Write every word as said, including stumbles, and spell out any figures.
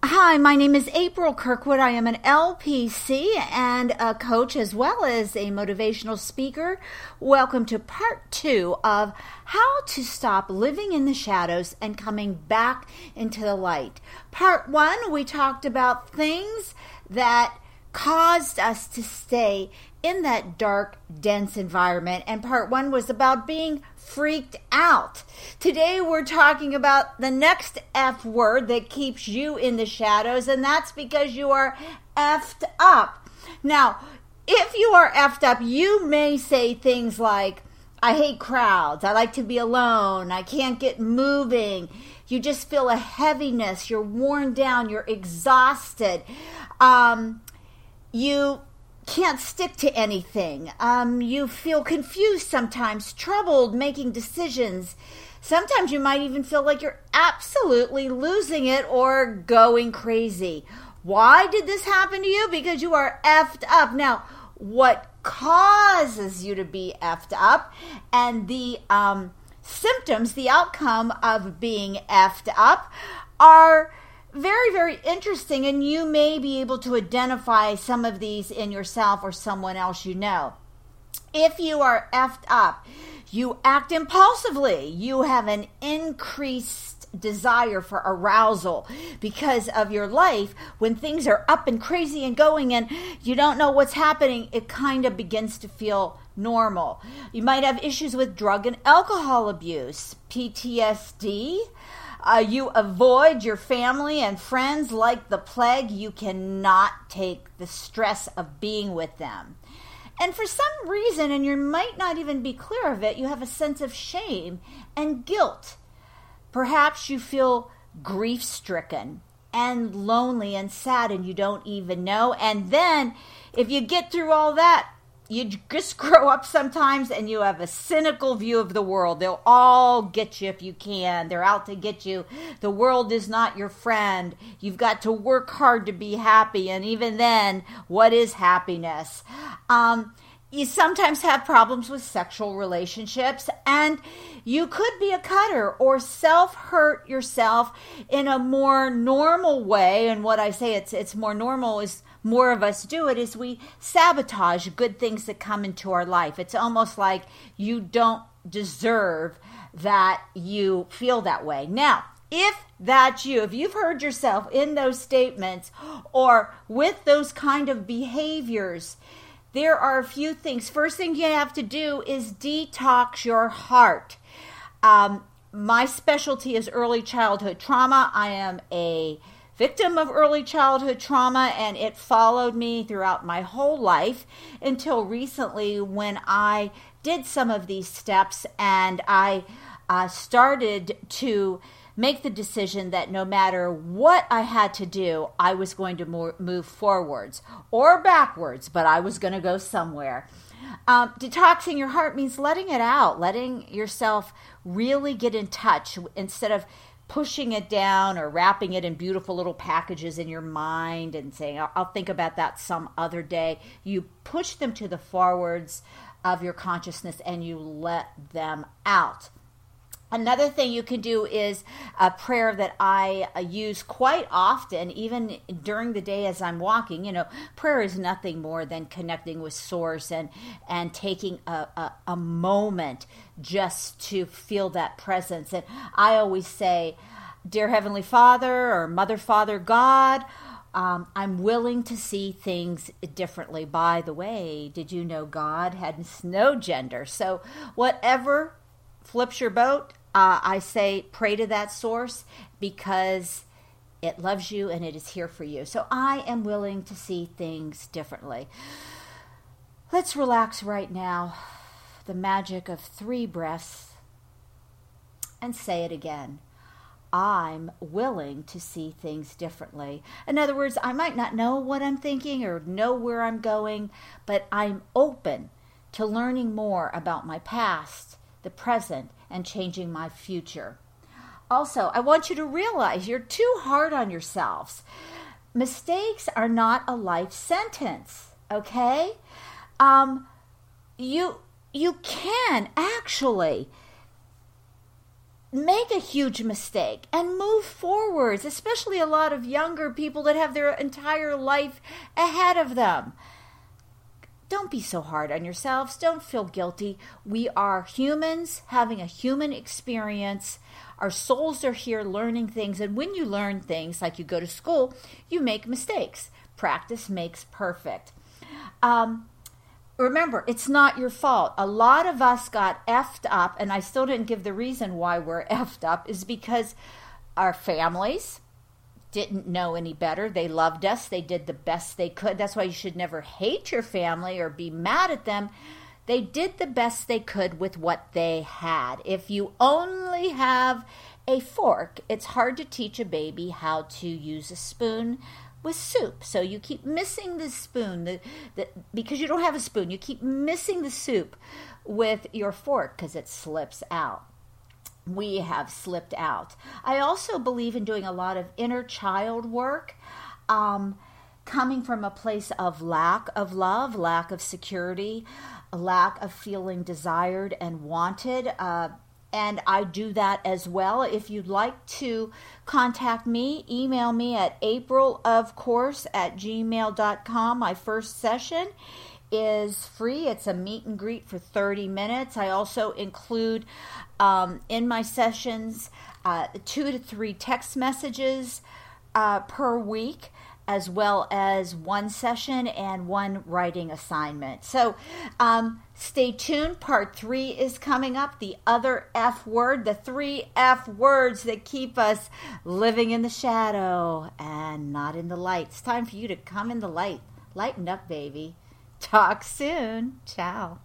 Hi, my name is April Kirkwood. I am an L P C and a coach as well as a motivational speaker. Welcome to part two of how to stop living in the shadows and coming back into the light. Part one, we talked about things that caused us to stay in that dark, dense environment. And part one was about being freaked out. Today we're talking about the next F word that keeps you in the shadows, and that's because you are effed up. Now, if you are effed up, you may say things like, I hate crowds, I like to be alone, I can't get moving. You just feel a heaviness, you're worn down, you're exhausted. Um, you can't stick to anything. Um, you feel confused sometimes, troubled making decisions. Sometimes you might even feel like you're absolutely losing it or going crazy. Why did this happen to you? Because you are effed up. Now, what causes you to be effed up and the um, symptoms, the outcome of being effed up are very, very interesting, and you may be able to identify some of these in yourself or someone else you know. If you are effed up, you act impulsively. You have an increased desire for arousal because of your life. When things are up and crazy and going and you don't know what's happening, it kind of begins to feel normal. You might have issues with drug and alcohol abuse, P T S D. Uh, you avoid your family and friends like the plague. You cannot take the stress of being with them. And for some reason, and you might not even be clear of it, you have a sense of shame and guilt. Perhaps you feel grief-stricken and lonely and sad and you don't even know. And then if you get through all that, you just grow up sometimes and you have a cynical view of the world. They'll all get you if you can. They're out to get you. The world is not your friend. You've got to work hard to be happy. And even then, what is happiness? Um, you sometimes have problems with sexual relationships, and you could be a cutter or self-hurt yourself in a more normal way. And what I say it's it's more normal is more of us do it, is we sabotage good things that come into our life. It's almost like you don't deserve that you feel that way. Now, if that's you, if you've heard yourself in those statements or with those kind of behaviors, there are a few things. First thing you have to do is detox your heart. Um, my specialty is early childhood trauma. I am a victim of early childhood trauma, and it followed me throughout my whole life until recently when I did some of these steps and I uh, started to make the decision that no matter what I had to do, I was going to mo- move forwards or backwards, but I was going to go somewhere. Um, detoxing your heart means letting it out, letting yourself really get in touch instead of pushing it down or wrapping it in beautiful little packages in your mind and saying, I'll, I'll think about that some other day. You push them to the forwards of your consciousness and you let them out. Another thing you can do is a prayer that I use quite often, even during the day as I'm walking. You know, prayer is nothing more than connecting with Source and, and taking a, a, a moment just to feel that presence. And I always say, Dear Heavenly Father or Mother, Father, God, um, I'm willing to see things differently. By the way, did you know God has no gender? So whatever flips your boat, uh, I say pray to that source because it loves you and it is here for you. So I am willing to see things differently. Let's relax right now. The magic of three breaths and say it again. I'm willing to see things differently. In other words, I might not know what I'm thinking or know where I'm going, but I'm open to learning more about my past, the present, and changing my future. Also, I want you to realize you're too hard on yourselves. Mistakes are not a life sentence, okay? Um, you you can actually make a huge mistake and move forwards, especially a lot of younger people that have their entire life ahead of them. Don't be so hard on yourselves. Don't feel guilty. We are humans having a human experience. Our souls are here learning things. And when you learn things, like you go to school, you make mistakes. Practice makes perfect. Um, remember, it's not your fault. A lot of us got effed up, and I still didn't give the reason why we're effed up, is because our families didn't know any better. They loved us. They did the best they could. That's why you should never hate your family or be mad at them. They did the best they could with what they had. If you only have a fork, it's hard to teach a baby how to use a spoon with soup. So you keep missing the spoon the, the, because you don't have a spoon. You keep missing the soup with your fork because it slips out. We have slipped out. I also believe in doing a lot of inner child work, um, coming from a place of lack of love, lack of security, a lack of feeling desired and wanted. Uh, and I do that as well. If you'd like to contact me, email me at aprilofcourse at gmail dot com. My first session is free. It's a meet and greet for thirty minutes. I also include um, in my sessions uh, two to three text messages uh, per week, as well as one session and one writing assignment. So um, stay tuned. Part three is coming up. The other F word, the three F words that keep us living in the shadow and not in the light. It's time for you to come in the light. Lighten up, baby. Talk soon. Ciao.